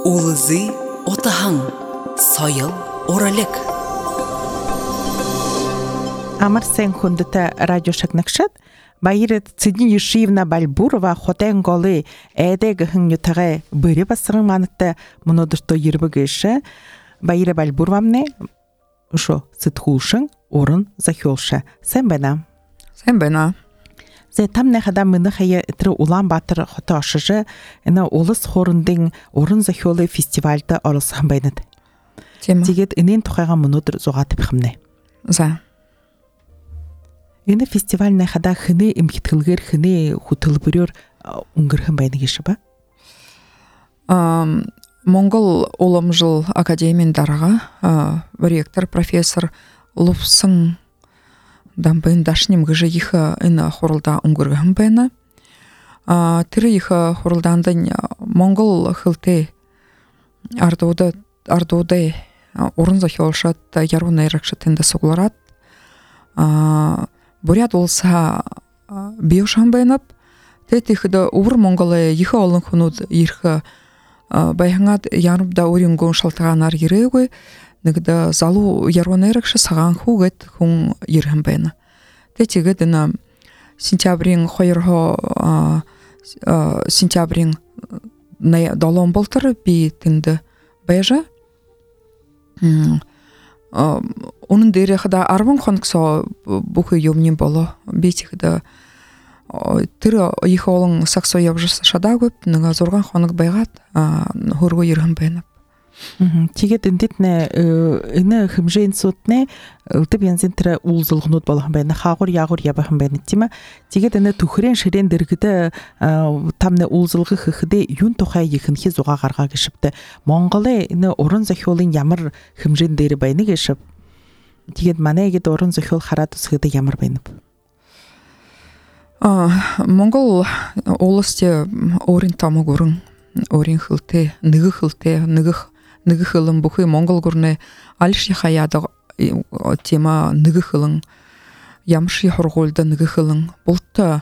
Улызы отаһың, сайыл оралек. Амар сен хундата радио шагнакшат, Байрет Цидни Юшиевна Бальбурова хотен голы эдэг хынютагэ быри басырын манытта монодырто ербігіші Байре Бальбуровамне ушо сытхулшын орын захёлша. Сен бена? Сен бена. Зе там нехада мыны хая итры Улан Батыр хота ашыжы ина олыс хорындың орын захёлы фестивальда орылсан байнады. Тегет инен тухайға монодыр зоғатып хымне. За. Ина фестиваль нехада хыны имхитхылгыр хыны хутылбырыр унгырхын байны кеші ба? Монгол Уламжыл академиян дарға ректор, профессор Лупсын дамбын дашнем гыжы иха ина хорылда унгырхын байны. Тірі иха хорылдандың Монгол хылты ардуды орын захиолшат яруна иракшатында согларат. Бурят олса биошан байнап, тетихда увр Монголы иха олын хунуд ирха байхангат ярубда орюнгон шалтыганар ерегой, нигда залу яруна иракша саган хугет хун ирхан байна. Тетигет ина сентябрин хойрхо сентябрин долон болтыр би тинді байжа. Onun derехда арван хонксо бухы юмнин боло битихда тыры ихолың саксо ябжысы шада көп ныңа зорган хонок байгат хургу ирхан байнап. Тегет индетне ина хымжейн сотне ылты бензин тірі улзылғынут болған байны хағыр ябахын байны тима тегет ина тухырен шерен дергіді тамны улзылғы хыхыды юн тухай екінхе зоға ғарға кешіпті. Монголы ина орын захиолын ямыр хымжейн дері байны кешіп. Тегет мана егет орын захиол харату сыгыды ямыр байнып. Монгол олысте орын тамы көрін, орын хылты, нығы хылты, нығы хылын бұхы Монгол көріне алыш яхаяды тема нығы хылын, ямшы яхырғолды нығы хылын. Бұлтта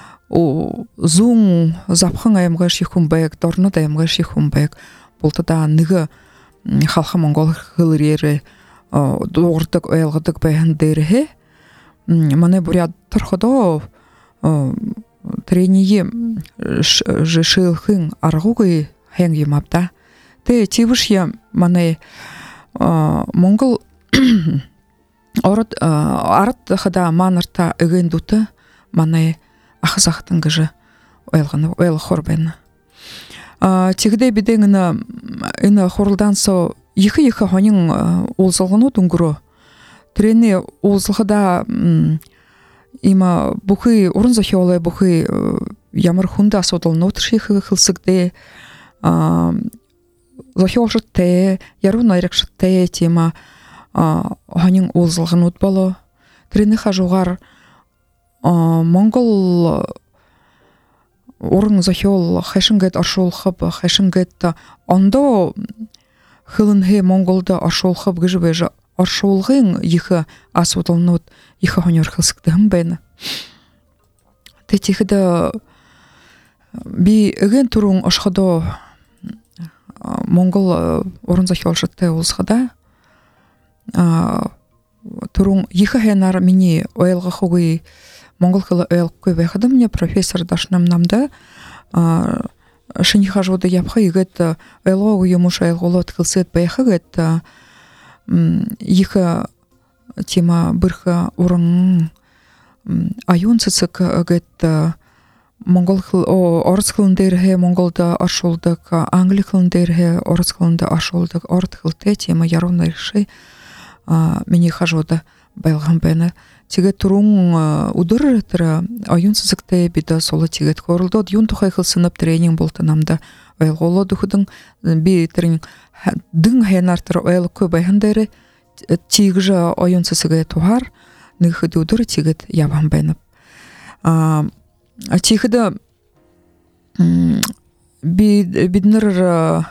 зуң запхың айымға шихун байық, дорны да айымға шихун байық. Бұлтта да нығы халқы Монгол хылырері doğurduk, oyalgıdık bayhan derihe. Mane buraya tarxıda treniyi şılxın arğuğu hengi mapta. Te tivuş ya mane Mongol arat xada manarta ıgın dutu mane axısaxtın gıcı oyalgı xorbayna. Тегде биден ина хорылдан со ихы хонин улзылғыны дунгуру. Трени улзылғыда има бухы орын захиолы бухы ямар хунда содылны отырши хылсыгде захиолшытте, яруна ирекшытте тема хонин улзылғыны утбалы. Трени хажуғар Монгол орын захиол хайшынгет ашолхып, хайшынгет ондо хылынхе Монголда ашолхып гыжбежа ашолгын ихы асудылнут ихы хонер хылсыктым бен. Тетихда би ген турун ашхадо Монгол орын захиолшытте улсхада турун ихы хенар мини оялга хугы Монгол хылы öylkö бэхады мне профессор дашнам намда шыни хажуды япха игет öylgö юмуш öylgölöt кылсыт бэхагет ихы тема бырха урын аюн цыцык гет Монгол хыл орыс хылындерхе Монголда ашылдык англи хылындерхе орыс хылында ашылдык орт хылте тема ярунайшы мени хажуды байлган бэна Тегет турун удыр тыра аюн сызыкты бида солы тегет хорылды. Юн тухай хылсынып тренинг болты намда ойлголо духудың би тренинг дың хэнар тыра ойлыкö байхандары тегжі аюн сызыгы тухар нығыды удыр тегет ябан байнып. Тегеді бидныр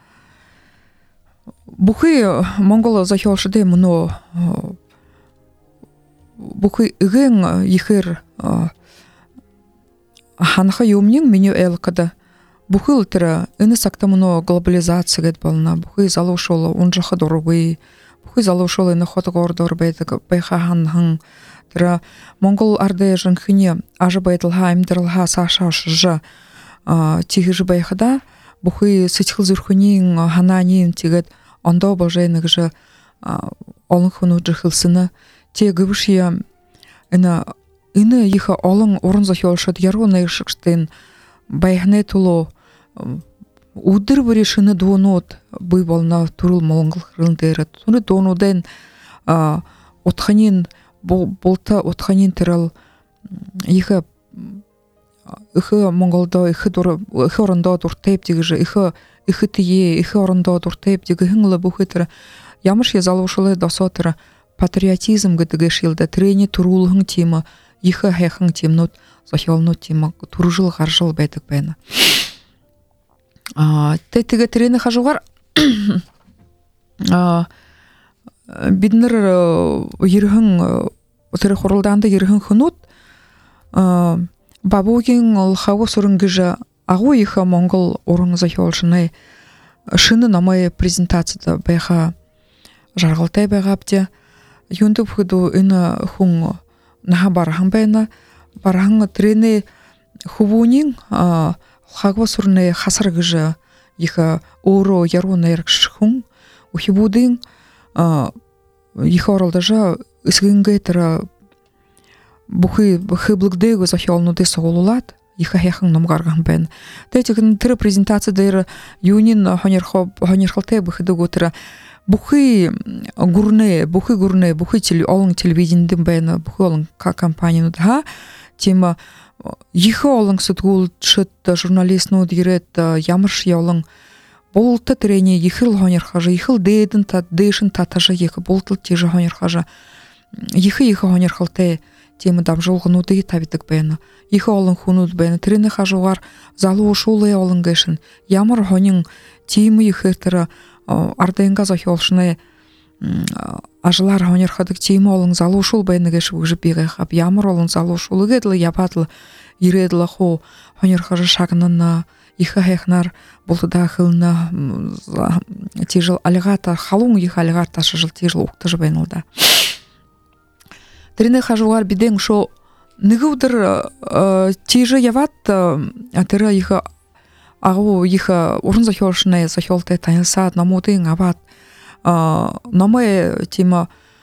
бұхы Монгола захиолшыды мұны Бухы ген ихер ханха юмнин меню элкада Бухыл тірі, іні сақтамыно глобализация гет балына, бухы залушолы онжақы дорогы, бухы залушолы іні хотығор дорбайдық байқағанның, тірі Монгол арды жынхыне ажы байтылға, амдырылға саша шыжы тегі жы байқыда, бухы сытхыл зүрхінен, хананен тегет онда болжайны жы олың хуну жыхылсыны, тегі бішия іні ехі олың орын захиолшыд, ярғына ешікштен байхне тулу удыр врешыны донот быйбална турул молонгыл хрылдыры. Туны донуден отханин болта отханин тырал ехі монголда ехі орында дұртайып дегіжі, ехі тие, ехі орында дұртайып дегі хыңылы бұхытыры. Ямыш езалушылы дасатыры патриотизм гыдыгы шилда трени турулхың тема, ехі хайхың темнот захиолну тема, туружыл ғаржыл бәйтік бәйні. Тәйтігі трені қажуғар биднір ерхің тірі қорылданды ерхің хынут бабугин лхаго сурынгыжы агу иха монгол орын захиолшыны шыны намай презентацияда байха жарғалтай байғапте юнды бұхыду үні хуң наха барахың бәйна барахың трені хубунин лхаго сурыны хасаргыжы иха оро яруна еркшхун ухибудин иха оралдажа исгінгі тірі бухы блгдегі захиолнуды соғылулад иха хяхың намгарган бен. Тәйтігін тірі презентацияда юнин хонерхалтай бұхыдығы тірі бухы гурне, бухы олың телевиденден бәйні, бухы олың компанияны да, тема иха олың сұтғыл шыт журналистну дирет ямырш яулың болты тірене ехіл хонерхажы, ехіл дейдің дейшін татажы ехі болтыл тежі хонерхажы, ехі хонерхалтай тема дам жолғынуды табитік бәйні. Ехі олың хунуд бәйні, тірені қажуғар залу шулы олың гәшін. Ямар хонин темі ехіртірі ардайынға захиолшыны ажылар хонерхадық темі олың залу шул бәйні гәші бұғжы бейғайқап. Ямар олың залу шулы гәділі ябадылы ереділі хо хонерхажы шағынына ехі хайхнар болтыда қылына тежіл алығата, халуң ехі алығата шыжыл тежіл уқтыжы бәйнілді. Тірені қажуғар биден шо Нығыудыр тежі яват тірі ехі ағу ехі орын захиолшыны захиолтай танылсад намудың ават намай тема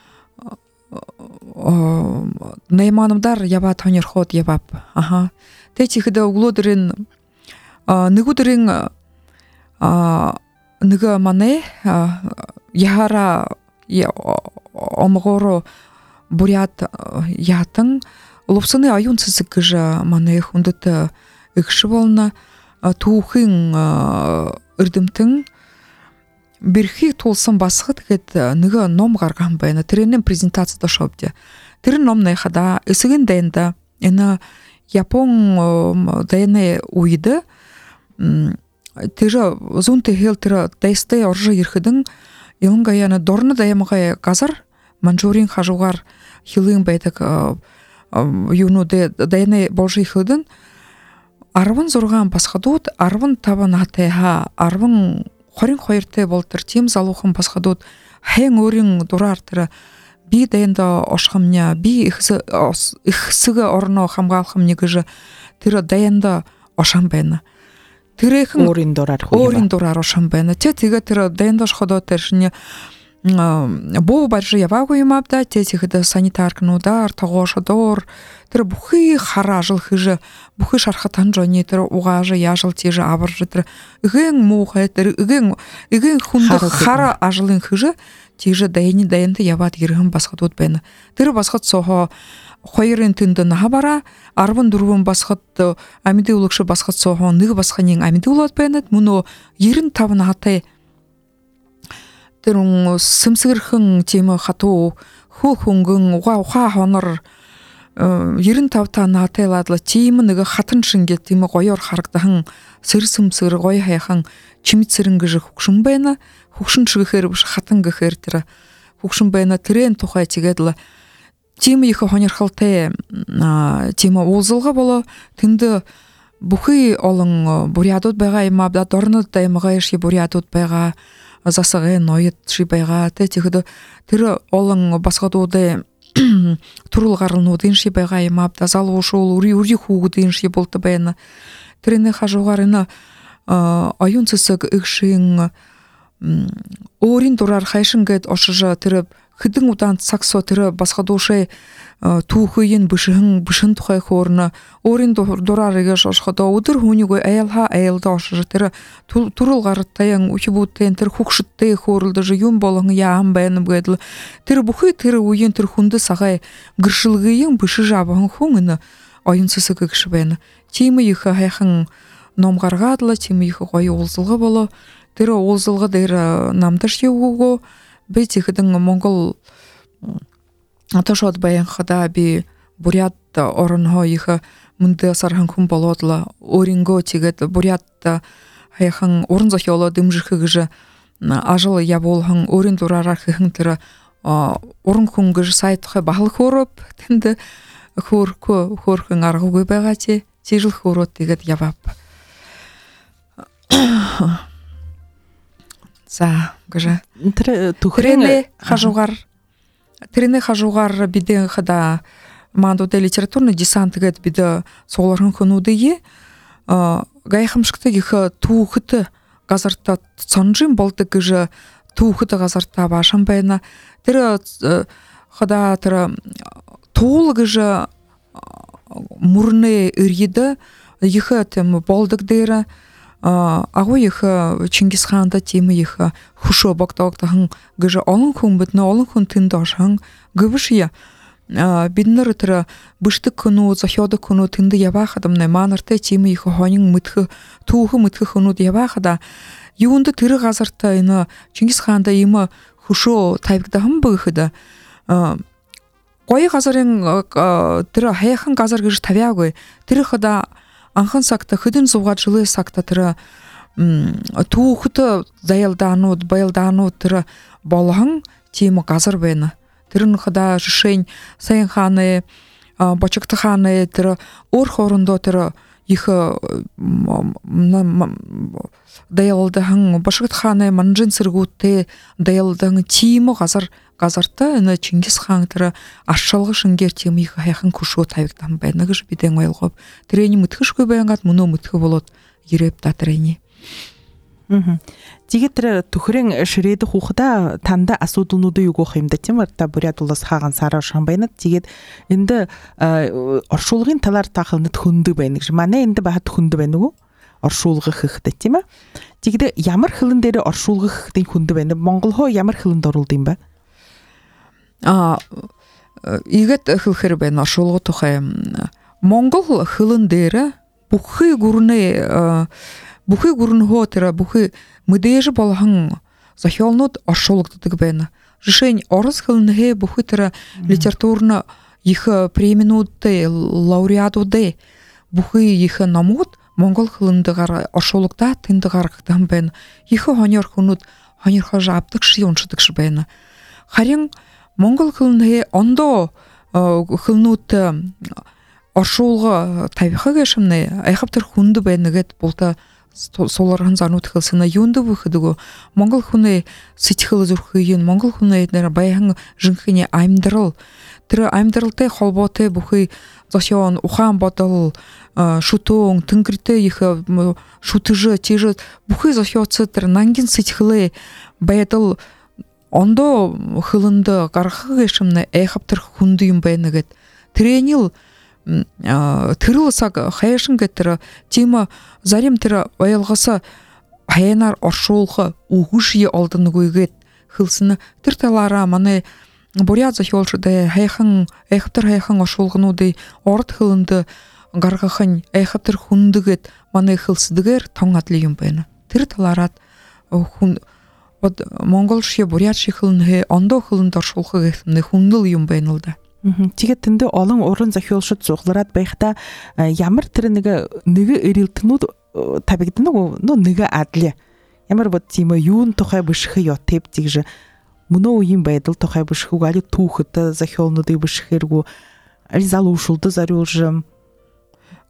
найманымдар яват хонерхот явап. Тәйтіхіді ұглудырын Нығыудырын нығы мане яхара омғору бурят ятың лупсыны аюн сызыкыжа манех ундыты икші болна туухын үрдімтің бірхи толсын басқыт кет нығы ном ғарған бәйні тіренен презентацияда шопте. Тірен ном найхада үсігін дайында әні япон дайны уйды тірі зун тегел тірі дайстай оржы ерхідің елінға яны дорны дайымға қазар манжурин қажуғар хилың бәйтік юну дайны болжы хылдын арвын зорған басқадуд, арвын табын атайға, арвын қорин қойырты болтыр, тем залуқын басқадуд, хэң өрін дұрартыры, би дайында ошқамня, би ихсігі орны қамғалқым негіжі, тірі дайында ошам бәйні. Орин дұрар ошам бәйні. Тегі тірі дайында ошқадуд тәршіне бұл баржы явагу емапда, тетігі санитаркынудар, тағошадор, тірі бұхы қара жыл хыжы, бұхы шархатан жоне, тірі уғажы, яжыл тежі абыржы, тірі үгін мұғы, тірі үгін хунды қара ажылын хыжы, тежі дайынды явад ерігін басқат өтбәні. Тірі басқат соға қойырын түнді наға бара, арбын дұрвын басқат, әміді ұлықшы басқат соға нығы басқанен әміді ұлат бәні, мұны ерін табын атай Тірің сымсығырхың темі қату, хұл-хүңгің, уға хоныр, ерін тавтаны атайладылы темінігі қатын шынге темі қойыр қарықтағың, сыр-сымсығыр қой хайқың, чимитсірінгіжі хұқшын бәйні, хұқшын шығы қербіш қатыңғы қертірі, хұқшын бәйні тірен тұқай тегеділі. Темі ехі хонер қалтай темі олзылға болы, тінді бүхий олон бурядууд байгаа юм аа дорнод аймгаа шиг бурядууд байгаа засагийн ноёд шиг байгаа тэгэхэд тэр олон басгадуудын төрөл гаралнуудын шиг байгаа юм аа залуушуул үрийн хүүгүүдийн шиг болд байна тэрний хажуугаар энэ оюун цэцэг игшин өөрийн дураар хайшин гэд ошиж тэр хэдэн удаан цагсоо тэр басгадуушээ түүхийн бишэн тухай хөөрнө өөрийн дураар игэж ошход өдөр хүнийг айлда ошиж тэр төрөл гартаян үхбүүдэн тэр хөгшөдтэй хөөрөлдөж юм болгон яам байна гэдэл тэр бүхий тэр үеийн тэр хүндэс сагай гэршилгийн бишэж аван хүн энэ оюун цэцэг гэж байна тийм их хайхан ном гаргаад л тийм их гоё уулзалга болоо тэр уулзалга дээр намдаш юугоо би зэхэдэн Монгол аташод баянхада би бурят орноо их мөндө сархан хүн болоод л өөрингөө тэгээд бурят хайхан уран зохиолоо дэмжих гэж ажил явуулхан өөрийн дураараа хэхэн тэр уран хүн гэж сайтхай бахал хөөрөв тэнд хөөрхөн аргагүй байгаа чи жирэл хөөрөө тэгээд явав за гэж тэр түүхрийн тэрний хажуугаар бидэн хада мандууд литературный десант гэд бид цуглархан хүмүүдээ гайхамшигтай их түүхэд газартаа цонжин болдог гэж түүхэд газартаа башан байна тэр хада тэр туул гэж мөрнө иргэд их тэм болдог дээр агуу их Чингис хаанда тийм их хөшөө богдогдсон гэж олон хүн биднэ олон хүн тэнд оршин гэвшия бид нар тэр бишдэг хүмүүс зохиодог хүмүүс тэнд явахад амна манартай тийм их хонин мэдх түүхэн мэдх хүмүүс явахад юунд тэр газартаа энэ Чингис хаанда ийм хөшөө тавигдсан бөгөхөд гоё газарын тэр хаяхан газар гэж тавиагүй тэр хада анхан сагта хэдэн зугаад жилийн сагта тэр түүхэд заялдаанууд баялдаанууд тэр болгон тийм газар байна. Тэр нь хада жишээ Сайн хааны Бочогт хааны тэр өөр хоорондоо тэр их даялдаан Бочогт хааны манжин сэргүүтээ даялдаан тийм газартай энэ Чингис хаан тэр аршалга шингээр тийм их хайхан хөшөө тавигдан байна гэж бидэн ойлгов. Тэрний мэдхэшгүй байгаад мөнөө мэдхэ болоод ирэв та тэрний. Тэгээд тэр төхрийн ширээдэх хүүхдэ танда асуудлуудыг югох юм да тийм үү? Та бүрээд улас хааган сараа шан байна. Тэгээд энд оршуулгын талаар тахалнад хөндөг байна гэж. Манай энд бахад хөндөг байна уу? Оршуулгах хэрэгтэй тийм ээ. Тэгээд ямар хилэн дээр оршуулгах гэдэг хөндөг байна? Монгол хоо ямар хилэнд оруулд юм бэ? Игэт хэлэхэр байна оршуулгын тухай Монгол хилэн дээр бүхий гүрэн хөө тэр бүхий мэдээж болгон зохиолнууд оршуулгддаг байна. Жишээ нь орос хилэнхээ бүхий тэр литературны их премиенуудтай лауреатуудын бүхий их номууд Монгол хилэндээр оршуулгадаад тэнд гаргагдсан байна. Их хоньор хүнүүд хоньорхож авдаг шиг уншдаг шиг байна. Харин Монгол хилэнхээ ондоо хилнүүд оршуулга тавихаг шимнэ айхав тэр хүнд байна гэд булта суулархан занууд хэлсэн юунд бүхэдэг Монгол хүний сэтгэл зүрхийн Монгол хүний нэр баян жинхэнэ амьдрал тэр амьдралтай холбоотой бүхий зохион ухаан бодол шүтэн тэнгэртэй их шүтэж тийж бүхий зохиоцоо тэр нангийн сэтгэлээ байдал ондоо хилэнд гаргах гişмнэ айхав тэр хүнд юм байна гэд тэрэнил тэрэл саг хайшин гэтэр тийм зарим тэр ойлгоос хайнаар оршуулах үгүши олдоногүйгээд хэлсэн тэр талаараа манай буря зохиолчд хайхан айхтар хайхан оршуулгнуудыг урд хилэнд гаргах нь айхтар хүндэгэд манай хэлсдгээр тон адлын юм байна. Тэр талаараа хүн Монгол шиг буря шиг хилэн ондоо хилэнд оршуулах гэх юм хүндэл юм байна л да. Тэгээд тэндээ олон уран зохиолчид зуглараад байхдаа ямар тэр нэг эрэлтнүүд тавигдана уу нэг адлаа ямар бод тийм юун тухай бишх ятэв тийж мөнөө үеийн байдал тухай бишхүүг али түүхэд зохиолнуудыг бишхэргүү али залуушулд зариулж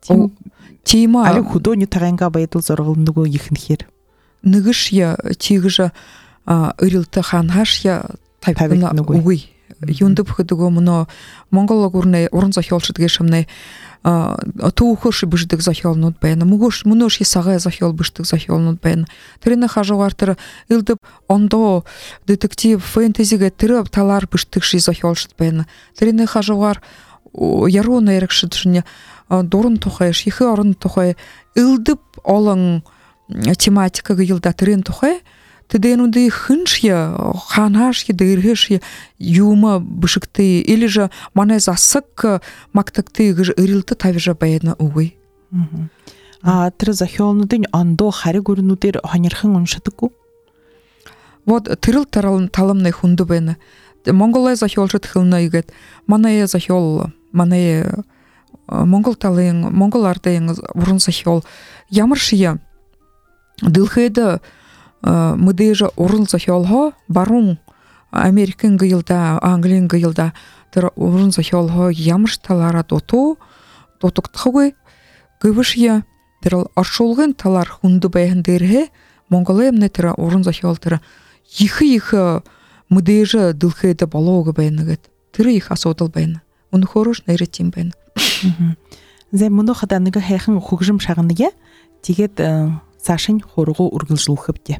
Тима али художник таганга байдал зоргол нөгөө ихнэхэр нэгш я тигж өрилтө ханхаш я тавьна үгүй юунд бүхэдгөө мөнө Монгол гүрнэ уран зохиолчд гэшмнэ түүхөш бишдэг зохиолнууд байна. Мөнөш хисагай зохиол бишдэг зохиолнууд байна. Тэрний хажуугаар тэр элдв ондоо детектив фэнтезигээ тэр талаар бишдэг ши зохиолчд байна. Тэрний хажуугаар яруу найрагчд шинэ дуран тухай, шихэн орон тухай элдв олон тематикаг йылда тэрэн тухай тэдэнүди хыншья ханашья дэрхэшья юма бышыкты или же манай засаг мактакты өрилтө тавьжа байна үгүй. Тэр зохиолнуудын ондоо хариг өрнүүдээр хонирхан уншдаггүй. Вот тэрэл таламны хүнд байна. Монголын зохиолчд хэлнэ игээд манай зохиол манай Монгол талын Монгол ардын уран зохиол ямар шия дэлхийд мэдээж уран зохиолоо баруун Америкийн гыйлда Английн гыйлда тэр уран зохиолоо ямар талаараа дутагдахгүй гэвшия тэр оршуулгын талаар хүнд байхан дээрээ Монголын тэр уран зохиол тэр их мэдээж дэлхийд болоог байна гэд тэр их асуудал байна. Өнөхөрөш нэрэж юм байна. Зэ мөнөх хада нэг хайхан хөгжим шагнаг тэгээд цаашин хургуу үргэлжлүүлэхвдээ.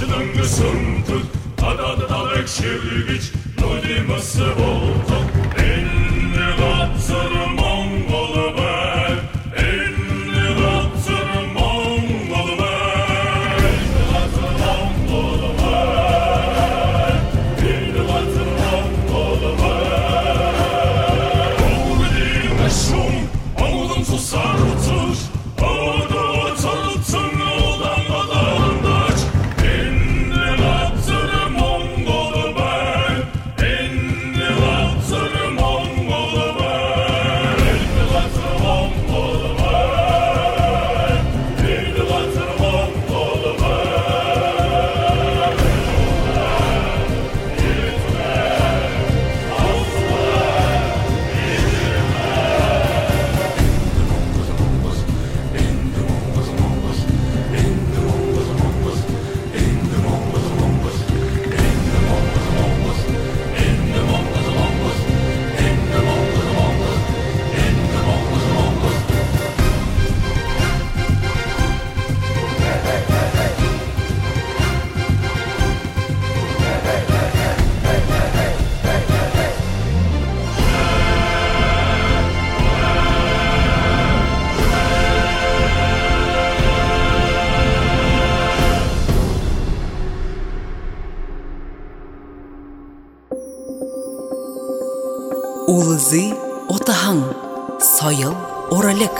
Başının kısımtık Adada bekşirgiç Nudiması olduk Enni gatsır Mongolu ben Enni gatsır Mongolu ben Enni gatsır Mongolu ben Enni gatsır Mongolu ben Oğlu değil meşhum Oğlum susar tuş Oğlu tanıtın Oğlan vatandaş Enni gatsır Mongolu ben Enni gatsır Mongolu ben Enni gatsır Mongolu ben Enni gatsır Mongolu Улызы отаһың, сайыл оралек.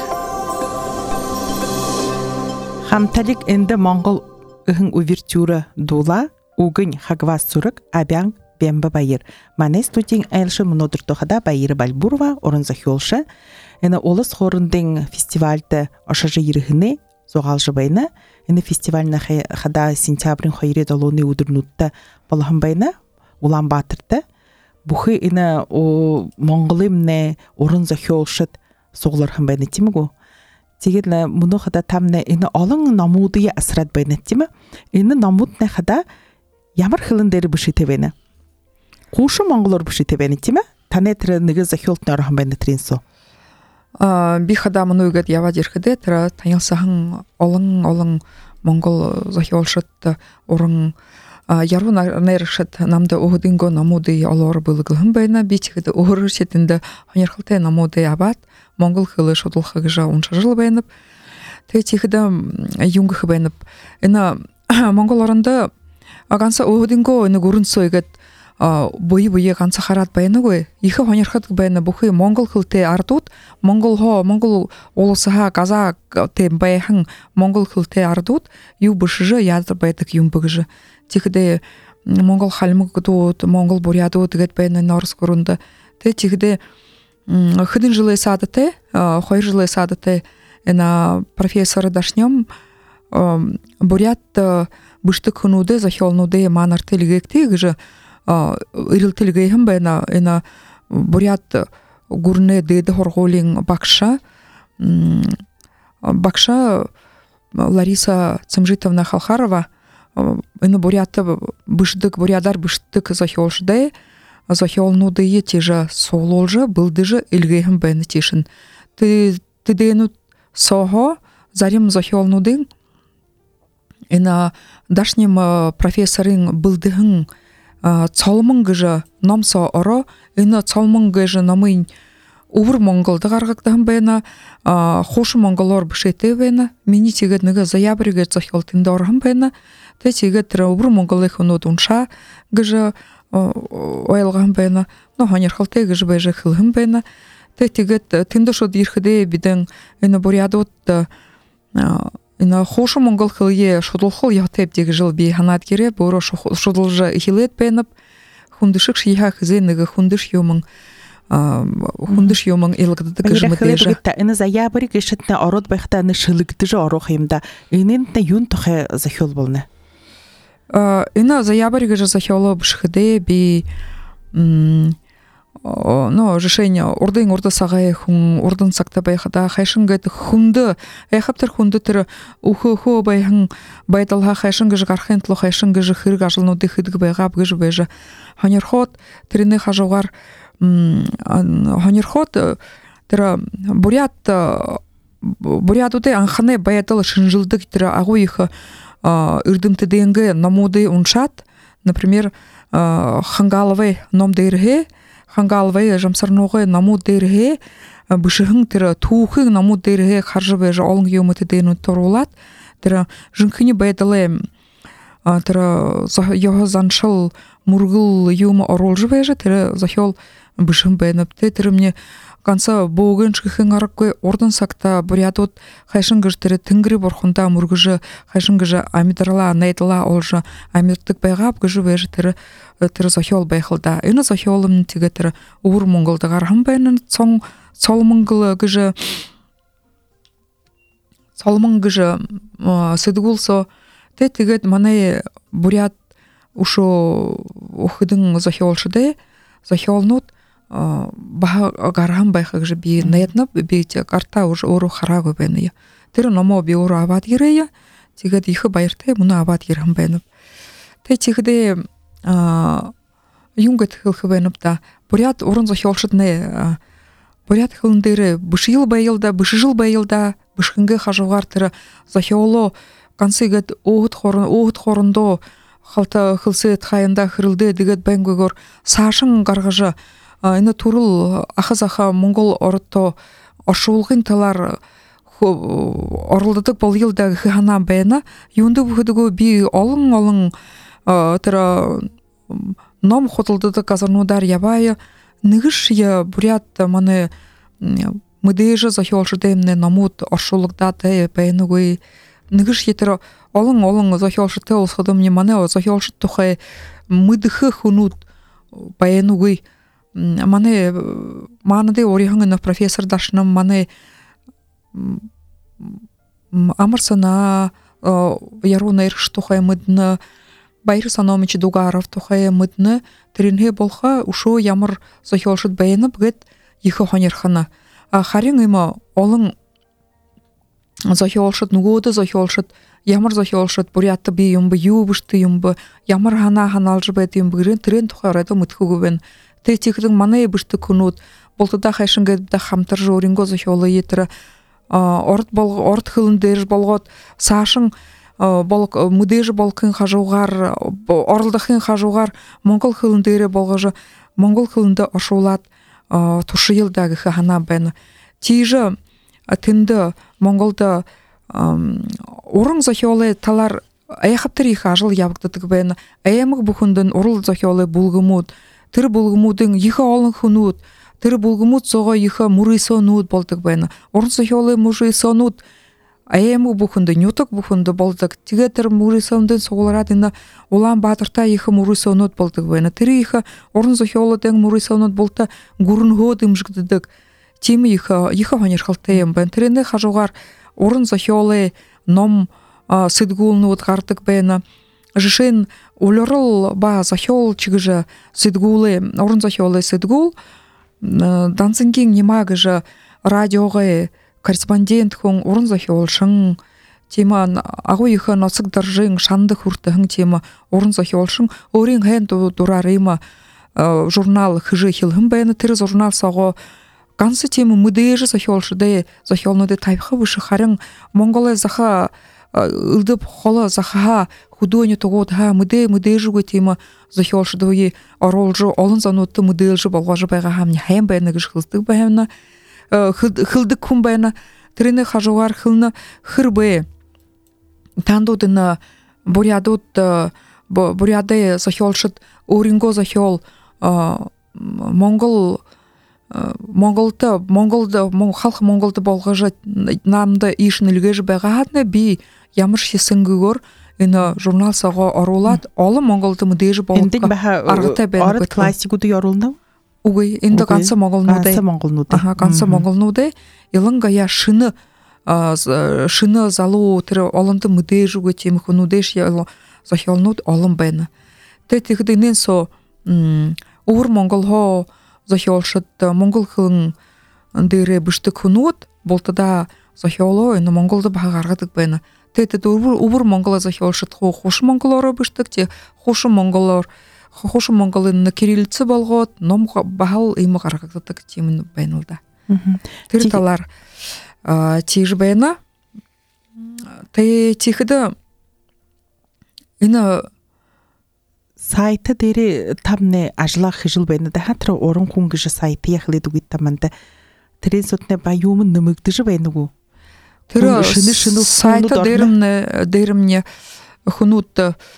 Хамталик энде Монгол ыһың увертюра дула, угын хагвас сурык абян бембе байыр. Мане студень айлшы мнодыр тохада байыры Бальбурова, орын захёлшы. Эне олыс хорындың фестивальды ашажы ирыхыны, зоғалжы байны. Эне фестивальна хада сентябрин хайры далоны удырнутта балахын байны, улан батырды. Бухы эне Монголымне орын захёлшыт соғлархын байны тимігу. Тегедлі мұны қада тамны эне алың намудыя асырат байны тимі. Эне намудны қада ямар хылындары бұшыты байны. Қушы Монголор бұшыты байны тимі. Таны тірі níгі захёлтны арахын байны тринсу. Би хада мұны үгіт ява дерхіде тірі танылсағын алың Монгол захёлшыт орын Яру нершет намда угдинго намуды алор былгылым байна битигде угрышетинде ханерхалте намуды абат монгол хылы шодулха гжа уншажыл байнып тетихде юнгх байнып эна монголорында аганса угдинго эне гурунсойгет бой ганса харат байныгы ихе ханерхат байна бухы монгол хылте артут монгол олсаха казак тем байхан монгол хылте артут ю бышжы языр байдык юмбыгжы тихде монгол халмык тут монгол буряду тигет байны норс гурунда те тихде хыдын жылы садыте хой жылы садыте эна профессор дашнём бурят быштык хунуде захёлнуде манартылгекти гжы ирилтилгейхим байна эна бурят гурне деде хорголин бакша Лариса Цымжитовна Халхарова эна бурятта быштык бурядар быштык захёлшде захёлнуде етежа соололжа былдыжы илгейхим байны тишин ты дену сого зарим захёлнудың эна дашним профессорын былдыгын цалмынгыжы намса оро эна цалмынгыжы намын увр монголды гаргактан байна хош монголор бышете байна мини тигет нэгэ заябрыгэ захёлтында орхан байна тэ тигет увр монголых нодунша гыжы ойлган байна но ханерхалте гыжы байжы хылгын байна тэ тигет тында шод ирхде биден эна бурядот эна хош монгол хылье шодулхол ятеп деги жыл би ханат кере боро шодулжа хилет байнып хундышык шиха хызенэгэ хундыш юмын илгдыды гыжмытежа эна заябры гышытна ород байхта ны шылыгдыжы орохымда энентне юн тохе захёл болны эна заябры гыжы захёло бышхыде би но решение ордын орда сагай хун ордын сакта байхада хайшынгыт хунды эхаптыр хунды тыр уху байхын байталха хайшынгыжы гархентло хайшынгыжы хырга жылнуды хыдгы байгап гыжы байжы ханерхот трины хажугар ханерхот тыр бурятуде анхане баятал шынжылдык тыр агу их ырдымты денге намуды уншат, например, хангалвай ном дерге, хангалвай жамсарноғы намуд дерге, бышығың тірі туықың намуд дерге қаржыбай олың еумыты дейін торулат, тірі жынкіні байдылы тірі йоғы заншыл мұргыл еумы орол жыбай жа, тірі захел бышығың байынып, тірі мне Канса боғын шықын араққой ордын сақта бұрядот қайшын ғыштыры тінгірі борхунда мұргыжы қайшын ғыжы амидарла, найдыла олжы амирттік байғап ғыжы вәжі тірі захиол байқылда. Үні захиолымның тегі тірі ұғыр мұңғылды ғарғын байының солмыңғылы ғыжы сыдығылсо тегет маны бұряд ұшы ұқыдың захиолшыды захиолнут гарам байхаг же би наятна би карта уже ору харагы бэны. Тэр номо би ору аваад гирэя. Тэгээд их баяртай муна аваад гирэм бэнэ. Тэ чигдэ юнгат хэлх бэнэ та. Бурят уран захиолшд нэ. Бурят хэлэн дээр бышил баялда, бышхэнгэ хажуугаар тэр захиоло гансыгэд оот хорондоо халта хылсэт хаянда хырылды дэгэд бэнгэгөр саашын гаргажа Ина турул ахазаха монгол орто ошуулгын талар орулдык бол йылда хана бэна юнду бүхүдүгө би олон тера ном хотулдык казарнудар ябая нигиш я бурят маны мыдежа захиолшыдемне намут ошуулукда тэ бэйнугуй нигиш етер олон захиолшыты олсходом не маны захиолшыт тухай мыдыхы хунут бэйнугуй Маны манады орихангын профессор дашным маны амарсана яруна ирш тухай мыдны Байыр Саномич Дугаров тухай мыдны тренге болха ушо ямар захиолшыт бәйініп гэт ехы ханерхана. Харин има олың захиолшыт нугоды захиолшыт ямар захиолшыт бурятты би юмбы юбышты юмбы ямар ханалжы бәйт юмбы гірін трен тухай райда мытхы гүбен. Тетикдің маны ебішті күнуд, болтыда қайшын гәдбді хамтыр жоринго захиолы етірі, орт хылын дәрж болғат, сашын мүдежі болқын қажуғар, орылдықын қажуғар, монгол хылын дәрі болғажы, монгол хылынды ашулат тұшы елдағы хана бәні. Тейжі тінді монголды орын захиолы талар аяқаптыр ехі ажыл ябықтыдық бәні, аямық бұхындың орыл захиолы бұлғымуд, Тыр булгумудың иха олон хунут, тыр булгумуд соға иха мурисонуд болдық бәйна. Орын сахиолы мурисонуд, аямы бұхынды, нютық бұхынды болдық. Тіге тыр мурисондың соғыларадына олан батырта иха мурисонуд болдық бәйна. Тыры иха орын сахиолы дәң мурисонуд болта гурын ход имжгдыдық. Тимі иха ханер қалтайым бәйна. Тырыны қажуғар орын сахиолы ном сыдгулнуд ғартық бәйна. Жишин улорол ба захиол чигжа сыдгулы, орын захиолы сыдгул, дансынгин немагыжа радиоға корреспондент хун орын захиол шың, тема агу иха носык даржың шанды хуртығың тема орын захиол шың, орин хэн дурарыма журнал хыжы хилхым бәйні тірі журнал сағы гансы тема мыдежі захиол шыдай захиолнуды тайпқы вышы харың монголы заха ылдып холо захаха худоне тогот ха мыдэ жугы тема захиолшыдыгы оролжы олон занутты мыдэлжы болгожы байга хамни хайм байны гыш хылдык байна хылдык кум байна трене хажугар хылны хырбы тандудына бурядут буряды захиолшыт оринго захиол монголды халқы монголды болгожы намды ишнілгежі байга хатны би ямыр шесінгігор Ина журнал саға орулат, олы монголды мүдежі болдық арғыта бәні Арыт классикуды yoruldu? Угай, инді қансы монголнуды. Қансы монголнуды. Илынға я шыны залу тірі олынды мүдежі өтем хүнудеш захиолнуд олым бәні. Тәтігдінен со ұғыр монголға захиолшыд монгол қылың дәрі бүшті күнуд, болтыда захиоло, ина монголды баға арғадық бәні. Тәтеді ұбыр монголы захиолшыд хошы монголары бүштік, те хошы монголыны кириллицы болғат, ном бағал имы қарақықтық темін бәйнілді. Тірталар тейж бәйна, тейхіді энэ сайта дээр тамны ажлах хижил байна да хатра уран хүн гэж сайт яхлээд үгүй таманда тэрэн сутны ба юм нэмэгдэж байна уу тэр сайта дээрмне хүнүүд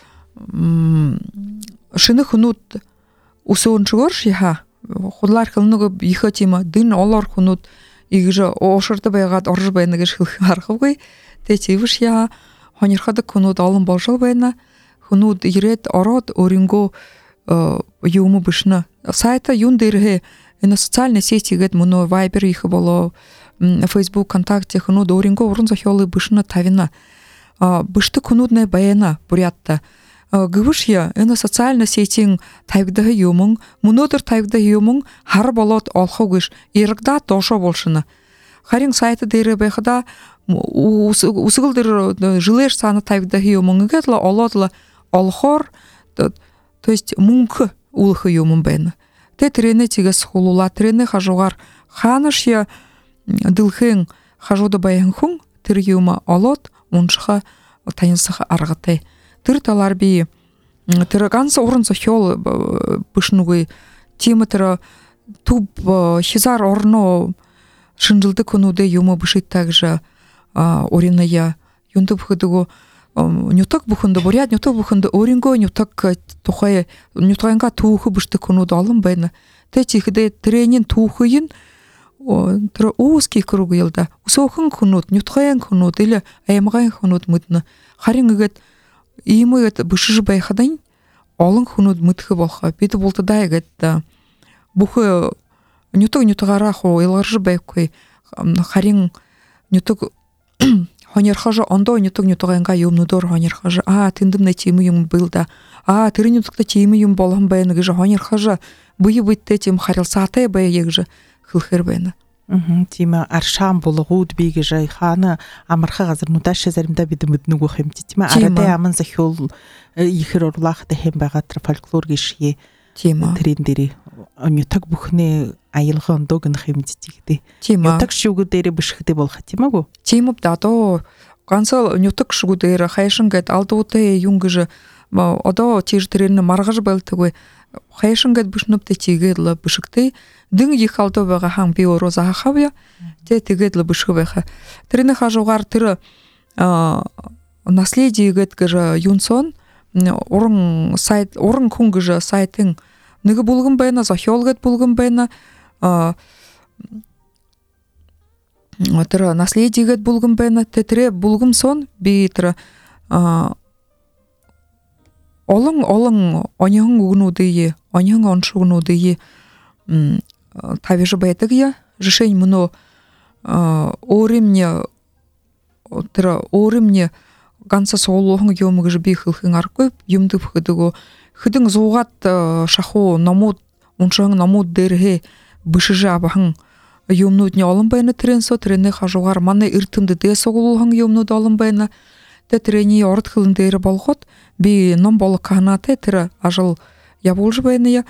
шинэ хүнүүд өсөөнчгөр шиха хулаар хөлнөг ихэ тима дэн олор хүнүүд игж уушард байгаад орж байна гэж харахгүй тэ чивш я хонирхад хүнүүд олон болшоо байна хүнүүд ирээд ороод өөрөнгөө юм бишна сайта юун дээр энэ социальны сетигэд мөн Viber их болоо Facebook контакт хүнүүд өөрөнгөө уран зохиолыг бишна тавина бишдэг хүнүүд нэ байна бурятта гүвшья энэ социальны сетийн тавигдах юм мөнөдөр тавигдах юм хар болоод олох гэж иргда доошо болшина харин сайта дээр байхада үсгэл дээр жилээр цаана тавигдах юм ингээд л олоод олохоор то есть мөнгө үлэх юм байна. Тэ тэрэнэ чигээс хулуула тэрэнэ хажуугаар хаанашя дэлхэн хажууд баян хүн тэр юм олоод уншха таянсах аргатай. Тэр талаар би тэр ганц уран зохиол бишнүгүй тийм тэр төв хизар орно шинжилдэг хүнүүдээ юм бишит также уриная юндаг бүхэдэг нютаг бүхэнд буряд нютаг бүхэнд өөрөнгөө нютаг тухай нютаганга түүх бишдэг хүнүүд олон байна. Тэ чихдээ тренинг түүхийн тэр үүсгий кругилда өсөөхөн хүнүүд нютгаан хүнүүд или аймгаан хүнүүд мэднэ харин игээд ийм үед бишж байхад олон хүнүүд мэдэх болох бид бултдаа игээд бүх нютагаараа хуу илгарж байхгүй харин нютаг хоньорхож ондоо нютаганга юмнуудоор хоньорхож тэндэмнэ тийм юм был да тэр нютагта тийм юм болгон байна гэж хоньорхож бие биеттэй тийм харилцаатай бай гэж хэлэхэр байна. Тийм аршаан булгууд би гэж хаана амарха газарнуудаас заримдаа бид мэднэг байх юм тийм аратай аман зохиол ихэр урлаахтай хэм байгаа тэр фольклор гişие тийм тэрэн дээр нютаг бүхнээ аялга ондог нөх юм дижигдээ. Нютаг шүгүү дээр бишхтэй болох тийм үү? Тийм үү даа. Ганц нютаг шүгүү дээр хайшин гэд алдуутай юм гэж одоо тийж тэрэн маргаж байлтаггүй хайшин гэд бишнөптэй чигээд л бишгтэй дэн их алдуу байгаа хан би өөрөө заахавя. Тэгээд л бишг байха. Тэрний хажуугаар тэр наследиегэд гэж юнсон уран сайт уран хүн гэж сайтын нэг булган байна зохиолгэд булган байна тэр наследиегэд булган байна тэр булган сон би тэр олон оньхон үгнүүдээ оньхон оншгнүүдээ тавиш байдаг я решение мно өөрөмне тэр өөрөмне ганц соолхон юм гэж би хэлхэн аргагүй юмд хөдөг хөдөн зуугаад шахуу номууд уншин номууд дээр бишж абахан юмнууд нь олон байна тэрэн со тэрний хажуугаар манай эрдэмтэд дэс сугуулхан юмнууд олон байна тэрний урд хилэн дээр болгоод би ном болог канатай тэр ажил явуулж байна я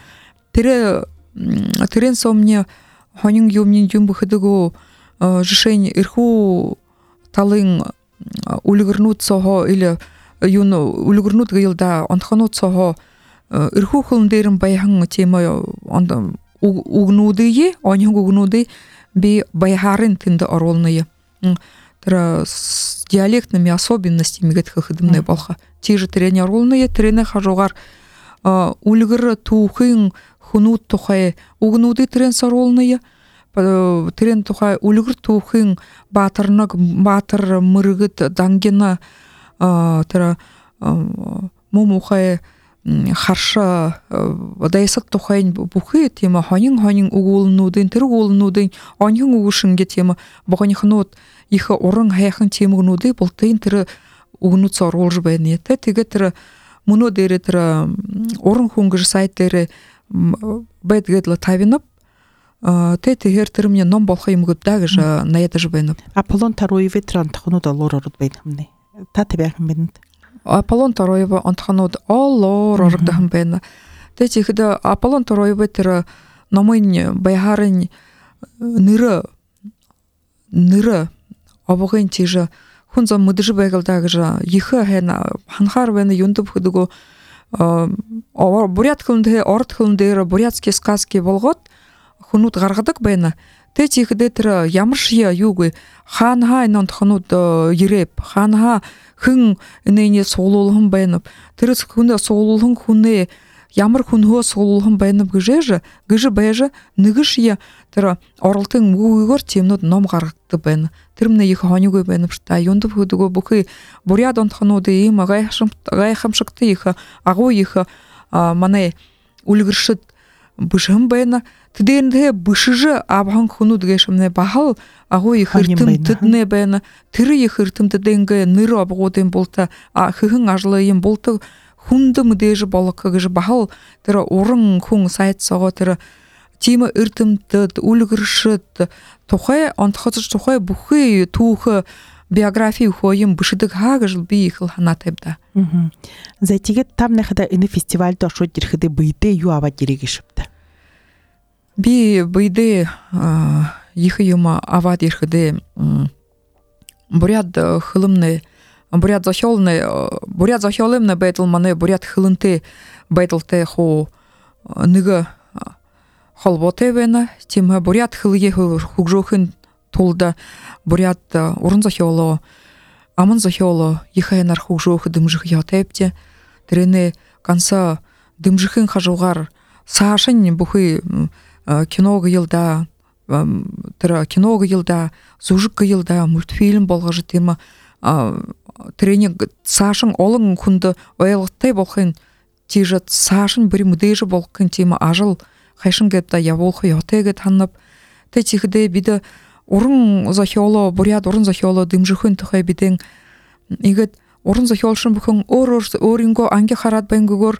тэрэн со мне хонин юмны юм хөдөг решение эрхүү талын үлгэрнүүд сохо или юун үлгэрнүүд гэлда онтхонууд сохо эрхүү хөлн дээр баяхан тийм угнүүдээ оньхон угнүүдээ би баяхарын тэнд оруулна тэр диалектными особенностями гэдэг хөдөлмөрний болха тийж тэрний оруулна тэрний хажуугаар үлгэр түүхэн хүнүүд тухай угнүүдээ тэрэн оруулна тэрэн тухай үлгэр түүхэн баатар мөргөд дангина тэр мумухай харша дайсат тухай бүхий тийм хонин өгүүлнүүдийн тэр өгүүлнүүдийн оньхон өгшингээ тийм богонихнууд их уран хайхан тийм өгнүүдээ бултын тэр өгнүүд оруулж байна тэгээд тэр мөнөө дээр тэр уран хүнгэр сайт дээр байдгээд л тавинап тэгэхээр тэр мне ном болох юм гэдээ гэж наядаж байна. Аполлон Тароев ветран тахнууд олоор орд байна юмнэ. Та тавьяхан байна. Аполлон Тароев онтхонууд олоор ордохан байна. Тэгээд ихэд Аполлон Тароев тэр номын баяхарын нэр обогын тийж 혼자 무드지 배글다그자 이흐 해나 한하르베는 윤도 부두고 бурят хылынды орт хылынды бурятский сказки болгот хунут гаргадык бена течихде тра ямыршия югы ханха инон хунут ереп ханха хын нэне соолулхун бенып тэрс хүнэ соолулхун хүнэ ямар хүнхөө соолулхун бенып гыжэ бэжэ нэгшия тра оролтын муугор темнод ном гаргадты бен тэрмнэ их хонюгы бенып шта юнду бүдүгө бүхи бурят онтхнуды им гайхамшыкты их агу их мане үлгэршэд бышым бена тэдэндэ бышыжы абхан хунуд гэшмнэ бахал агу их хыртым тэднэ бена тэр их хыртым тэдэнгэ нэр абгуудын булта хыхын ажлыйын булта хүндым дэжи болок гэж бахал тэр уран хүн сайдсого тэр тима эртэмтэд үлгэршэд тухай онтхоч тухай бүхий түүх биографии хөөм бышыдаг хаагаж би их ханатайбда. За тэгээд там нэхда энэ фестивальд оршууд ирэхэд бийдэ юу аваад ирэх шивтэ. Би бийдэ их юм аваад ирэхэд бурят хылымны бурят захиолымны байтал мане бурят хылынты байталтай хоо нэг холботэ бэна тима бурят хылыге хугжохын тулда бурят уран захиоло аман захиоло ихайнар хугжох дымжих ятепте трене конца дымжихын хажугар саашын бухы киного йылда тра киного йылда зужик йылда мультфильм болгожы тема тренинг саашын олон күнді ойлықтай болхын тижет саашын бір мүдейжі болхын тема ажыл хайшын гепта яволхы ятеге танып тетихде биде уран захиоло бурят уран захиоло дымжихын тухай биден игет уран захиолшын бүхэн өөринго анги харат бэнгөгөр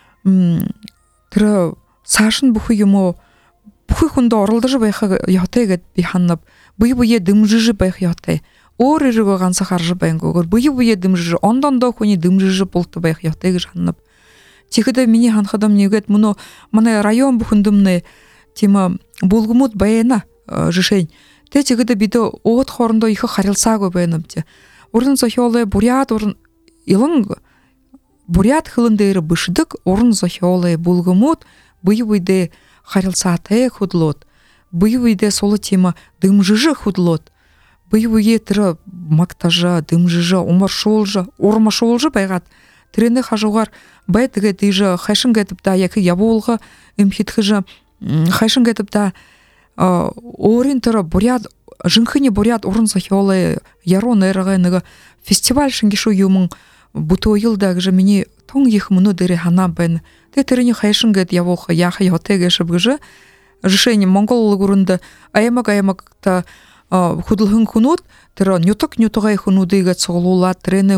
тэр саашын бүхий юмо бүхий хүндө оролдож байхаа ятеге би ханап бие дымжижи байх ятай өөрөөгөө ганцхан харж бэнгөгөр бие дымжиж ондондоо хүний дымжиж болт байх ятеге ханап чихэдэ миний ханхадам нэгэт мөнө манай район бүхэндэмнэ тима булгумут байна жишень тэ чихэдэ бидэ оот хоорондоо их харилцаагүй байна бте уран захиолоо бурят уран илэн бурят хылын дээр бышдаг уран захиолоо булгумут бие харилцаатай худлууд бие соло тима дымжиж худлууд бие тэр мактажа дымжиж урмашуулжа байгаад тэрэний хажуугаар байдаг дижа хайшин гэдэг да яг явуулга имхитхэж хайшин гэдэг да өөрийн тэр бурят жинхэнэ бурят уран захиолоо яруу нэргээ нэг фестиваль шингэшүү юм бүтөөйлда гэж миний тун их мөнө дээр ханаа байна. Тэ тэрний хайшин гэд явууха яха ятегэ шибгэж решение монгол гүрэнд аямаг-та худлын хүнүүд тэр нютгай хүнүүдийг цуглуулаад тэрнэ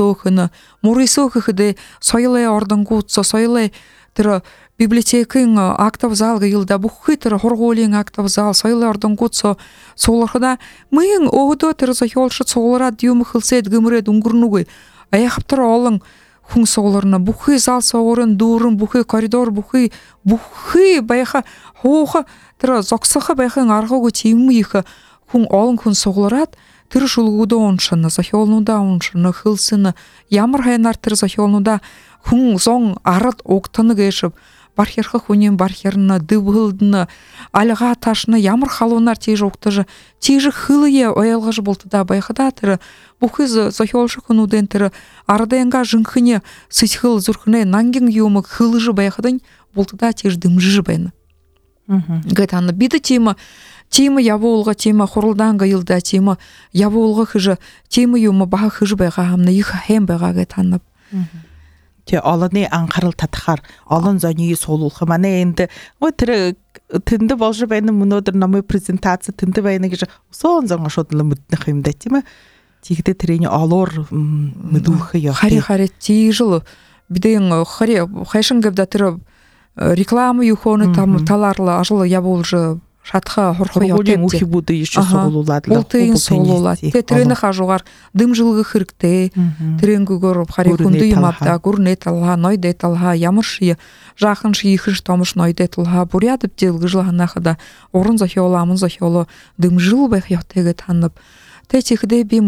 мурисөөхөдө соёлын ордонгууд соёлын тэр библиотекийн актов зал гылда бүхий тэр хургуулийн актов зал соёлын ордонгууд суулгахда мэн өөдөө тэр соёлш цуглараад юм хэлсэд гэмрээд өнгөрнүгүй аяхтар олон хүн суулгарна бүхий зал суугарын дүүрэн бүхий коридор бүхий байха хууха тэр зогсох байхын аргагүй тийм их хүн олон хүн суулгараад тэр шулгуудаа уншина захиолнуудаа уншина хэлсэн ямар хайнаар тэр захиолнуудаа хүн зон ард угтана гэшв бархирхах хүнийн бархирна дэвхэлдна алга ташна ямар халуунаар тийж угтаж тийж хылые ойлгож болтуда байхада тэр бүхий захиолш хүнүүдэн тэр ардэнга жинхэнэ сэтгэл зүрхнэ нангин юм хылж байхадын болтуда тийж дэмжиж байна. Гэтана бид тима явуулга тима хуралдаанга йылда тима явуулга хыжы тима юм бага хыжы байга хамна их хэм байга гэтанап. Тэ олонны анхаарал татахаар олон зонийг суулуулах манай энд тэр тэнд болж байна өнөөдөр намын презентац тэнд байна гэж усан зон шудлан мэднэх юм да тийм ээ. Тэгтээ тэрний олоор мэдүүлэх яа. Хари тийжл бидэн хайшин гэвда тэр реклама юхоны там талаарла ажил явуулж шатха хорхоётын үхибүүд иш суулуулаад суулуулаад тэрний хажуугаар дымжилгэх хэрэгтэй тэрэнгүүгээр хари хүндий юм авда гүрнэ талха ноёдэ талха ямар ши жаахан ши ихш томш ноёдэ талха бурят бдэлгэл ханахада уран захиолоо аман захиолоо дымжил байх ятегэ танып тэчихдэ би мөнө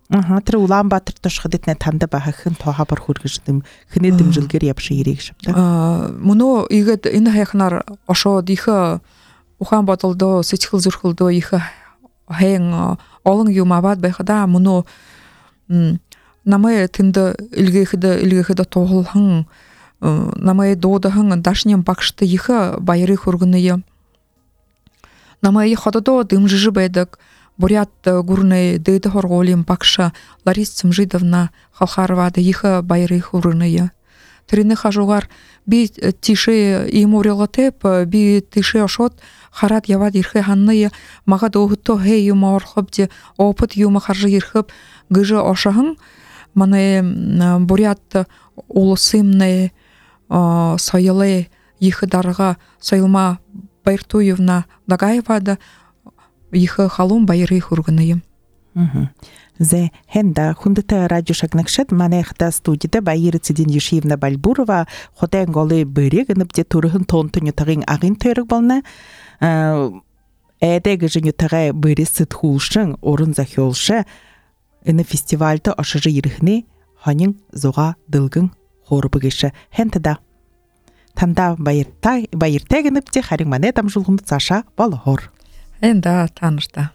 Тэр Улаанбаатар тушхадэтнэ танда бахын тоха бар хүргэждэм хинэ дэмжилгэр явшы ирэх шивтэй. Мөнөө игэд энэ хайхнаар ошоод их ухаан бодолдоо сэтгэл зүрхэлдөө их хэн олон юм аваад байхада мөнөө намайг тэнд илгээхэд тоолхон намайг дуудахан дашням багштай их баярыг хүргэнэ. Намайг хододоо дэмжиж байдаг Бурят гурны дэдэ хорголим багша Лариса Цымжидовна Халхарвада их баярыг хүргэнэ. Тэрний хажуугаар би тише им урилгатеп би тише ошоод хараад яваад ирэхэ ханны магад өөхтөө хэй юм орхобди опыт юм харж ирэхэ гыжы ошахан манай Бурят улусымны соёлы их дарга соёлма Байртуевна Дагаевада их халум баярыг хүргэнэ. Зе хенда хүндэтэй радио шагнагшад манайхта студида Баяр Цэдин Юшиевна Бальбурова хотен голы бэрэг ныбдэ төрөһөн тонтын ютагын агын төрөг болна эдэг жинютагай бэрисэт хулшин орын захиолша энэ фестивальда ашыры ирэхни ханин зуга дылгын хорбыгыша хентада танда баяртай гэнэпти харин манай дамжуулганд цаашаа болохор Энда танарта